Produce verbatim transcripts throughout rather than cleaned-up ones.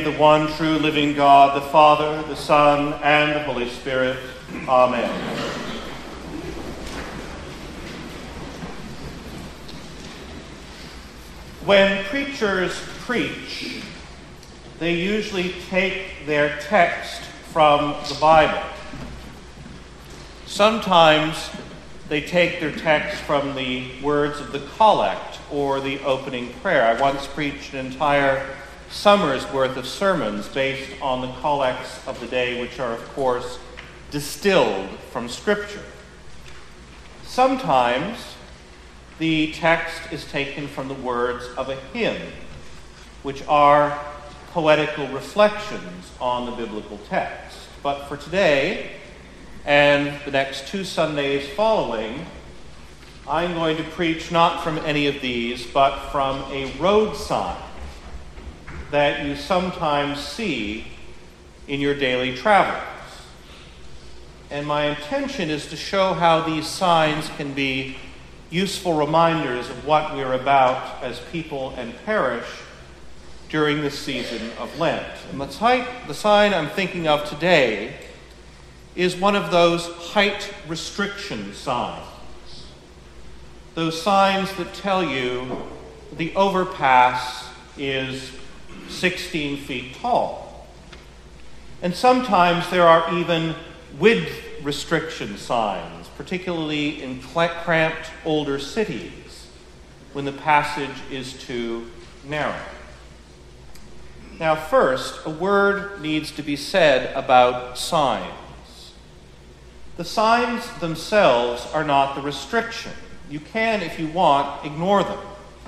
the one true living God, the Father, the Son, and the Holy Spirit. Amen. When preachers preach, they usually take their text from the Bible. Sometimes they take their text from the words of the collect or the opening prayer. I once preached an entire summer's worth of sermons based on the collects of the day, which are, of course, distilled from Scripture. Sometimes the text is taken from the words of a hymn, which are poetical reflections on the biblical text. But for today, and the next two Sundays following, I'm going to preach not from any of these, but from a road sign that you sometimes see in your daily travels. And my intention is to show how these signs can be useful reminders of what we're about as people and parish during the season of Lent. And the, type, the sign I'm thinking of today is one of those height restriction signs. Those signs that tell you the overpass is sixteen feet tall. And sometimes there are even width restriction signs, particularly in cramped older cities, when the passage is too narrow. Now, first, a word needs to be said about signs. The signs themselves are not the restriction. You can, if you want, ignore them.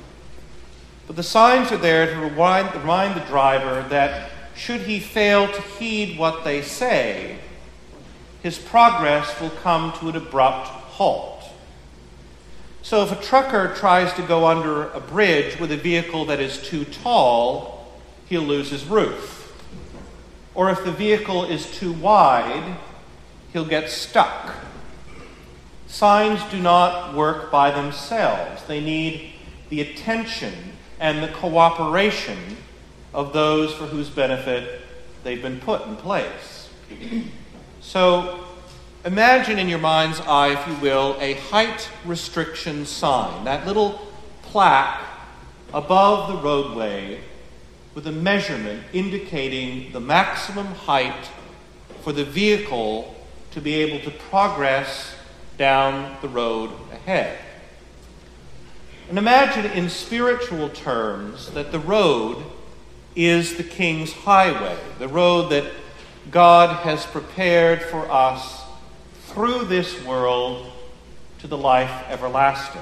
But the signs are there to remind, remind the driver that should he fail to heed what they say, his progress will come to an abrupt halt. So if a trucker tries to go under a bridge with a vehicle that is too tall, he'll lose his roof. Or if the vehicle is too wide, he'll get stuck. Signs do not work by themselves. They need the attention and the cooperation of those for whose benefit they've been put in place. So imagine in your mind's eye, if you will, a height restriction sign, that little plaque above the roadway with a measurement indicating the maximum height for the vehicle to be able to progress down the road ahead. And imagine in spiritual terms that the road is the King's highway, the road that God has prepared for us through this world to the life everlasting.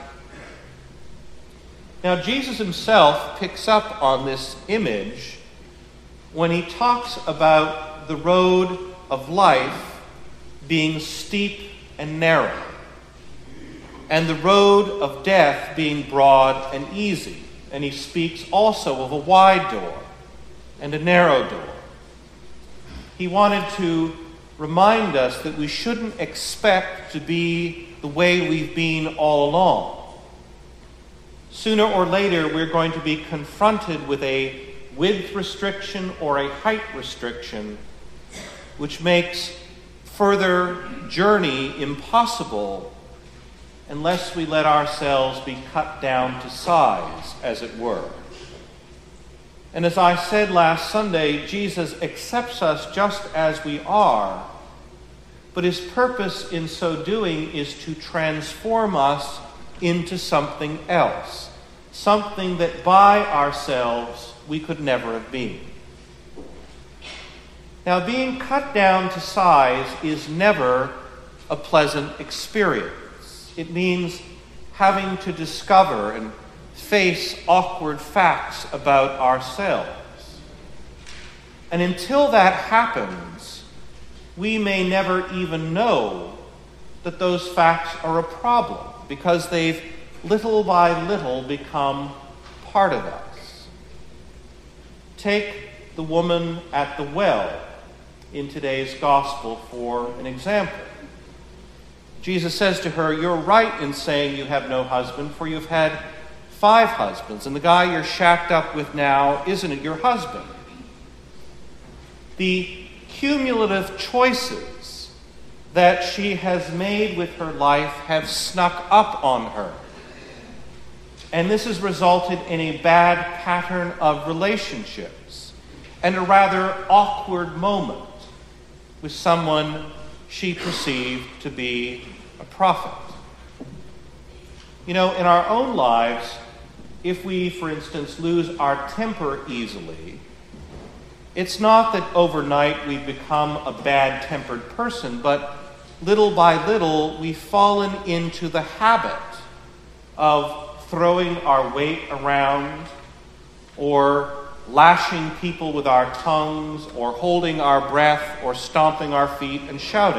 Now, Jesus himself picks up on this image when he talks about the road of life being steep and narrow, and the road of death being broad and easy. And he speaks also of a wide door and a narrow door. He wanted to remind us that we shouldn't expect to be the way we've been all along. Sooner or later, we're going to be confronted with a width restriction or a height restriction, which makes further journey impossible unless we let ourselves be cut down to size, as it were. And as I said last Sunday, Jesus accepts us just as we are, but his purpose in so doing is to transform us into something else, something that by ourselves we could never have been. Now, being cut down to size is never a pleasant experience. It means having to discover and face awkward facts about ourselves. And until that happens, we may never even know that those facts are a problem, because they've little by little become part of us. Take the woman at the well in today's gospel for an example. Jesus says to her, "You're right in saying you have no husband, for you've had five husbands, and the guy you're shacked up with now, isn't it your husband?" the cumulative choices that she has made with her life have snuck up on her. And this has resulted in a bad pattern of relationships and a rather awkward moment with someone she perceived to be a prophet. You know, in our own lives, if we, for instance, lose our temper easily, it's not that overnight we've become a bad-tempered person, but little by little we've fallen into the habit of throwing our weight around, or lashing people with our tongues, or holding our breath, or stomping our feet and shouting.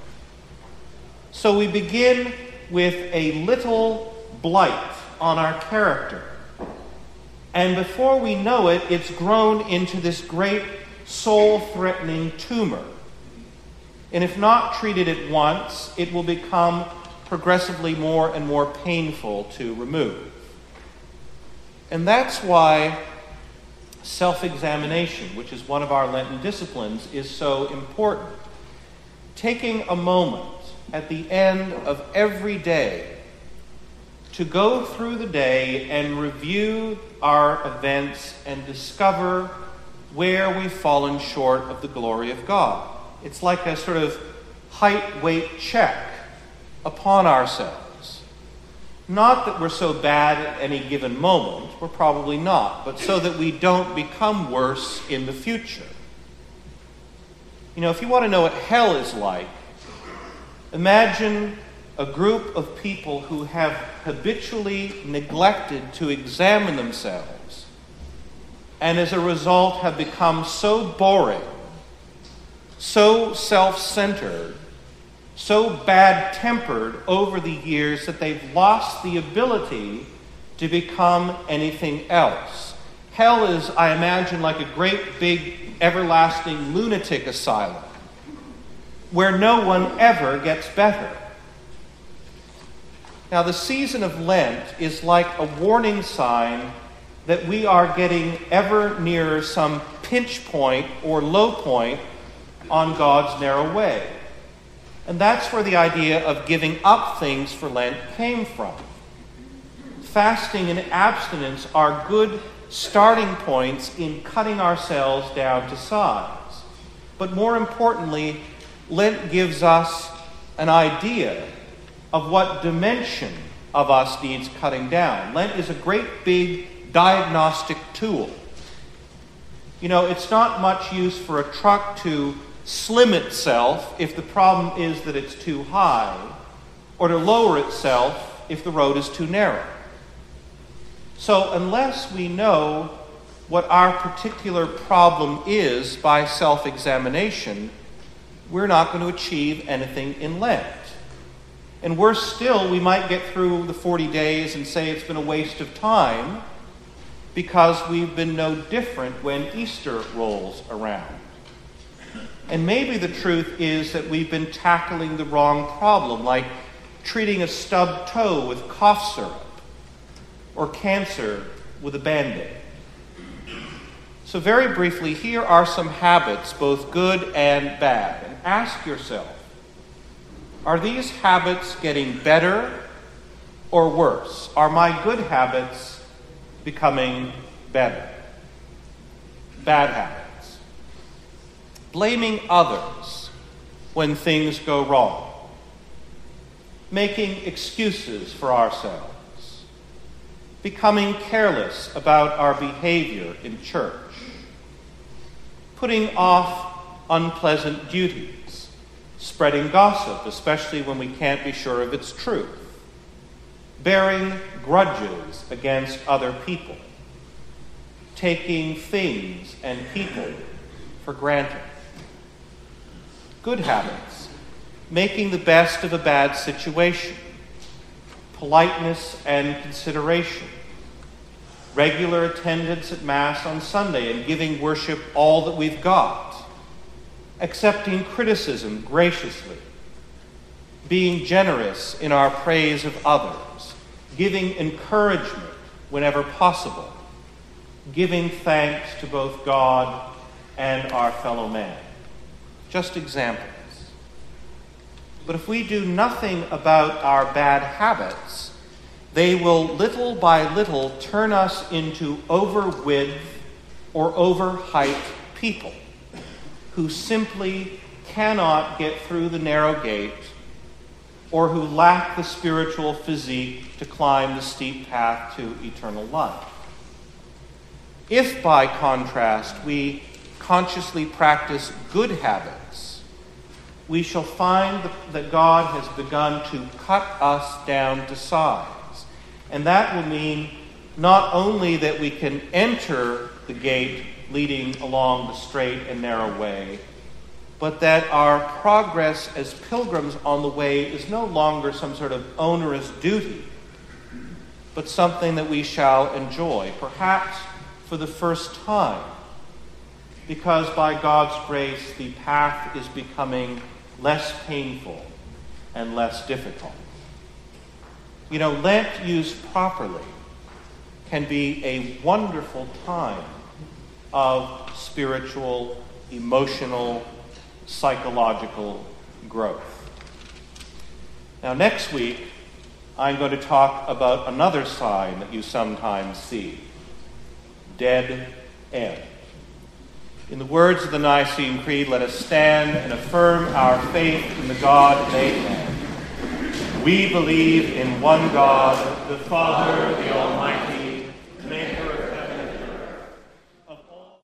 So we begin with a little blight on our character. And before we know it, it's grown into this great soul-threatening tumor. And if not treated at once, it will become progressively more and more painful to remove. And that's why self-examination, which is one of our Lenten disciplines, is so important. Taking a moment at the end of every day to go through the day and review our events and discover where we've fallen short of the glory of God. It's like a sort of height-weight check upon ourselves. Not that we're so bad at any given moment, we're probably not, but so that we don't become worse in the future. You know, if you want to know what hell is like, imagine a group of people who have habitually neglected to examine themselves, and as a result have become so boring, so self-centered, so bad-tempered over the years that they've lost the ability to become anything else. Hell is, I imagine, like a great big everlasting lunatic asylum where no one ever gets better. Now, the season of Lent is like a warning sign that we are getting ever nearer some pinch point or low point on God's narrow way. And that's where the idea of giving up things for Lent came from. Fasting and abstinence are good starting points in cutting ourselves down to size. But more importantly, Lent gives us an idea of what dimension of us needs cutting down. Lent is a great big diagnostic tool. You know, it's not much use for a truck to slim itself if the problem is that it's too high, or to lower itself if the road is too narrow. So unless we know what our particular problem is by self-examination, we're not going to achieve anything in Lent. And worse still, we might get through the forty days and say it's been a waste of time because we've been no different when Easter rolls around. And maybe the truth is that we've been tackling the wrong problem, like treating a stubbed toe with cough syrup or cancer with a Band-Aid. So very briefly, here are some habits, both good and bad. And ask yourself, are these habits getting better or worse? Are my good habits becoming better? Bad habits. Blaming others when things go wrong. Making excuses for ourselves. Becoming careless about our behavior in church. Putting off unpleasant duties. Spreading gossip, especially when we can't be sure of its truth. Bearing grudges against other people. Taking things and people for granted. Good habits. Making the best of a bad situation. Politeness and consideration. Regular attendance at Mass on Sunday and giving worship all that we've got. Accepting criticism graciously. Being generous in our praise of others. Giving encouragement whenever possible. Giving thanks to both God and our fellow man. Just examples. But if we do nothing about our bad habits, they will little by little turn us into over-width or over-height people who simply cannot get through the narrow gate, or who lack the spiritual physique to climb the steep path to eternal life. If, by contrast, we consciously practice good habits, we shall find that God has begun to cut us down to size. And that will mean not only that we can enter the gate leading along the straight and narrow way, but that our progress as pilgrims on the way is no longer some sort of onerous duty, but something that we shall enjoy, perhaps for the first time, because by God's grace the path is becoming less painful and less difficult. You know, Lent used properly can be a wonderful time of spiritual, emotional, psychological growth. Now, next week, I'm going to talk about another sign that you sometimes see: dead end. In the words of the Nicene Creed, let us stand and affirm our faith in the God made man. We believe in one God, the Father, the Almighty,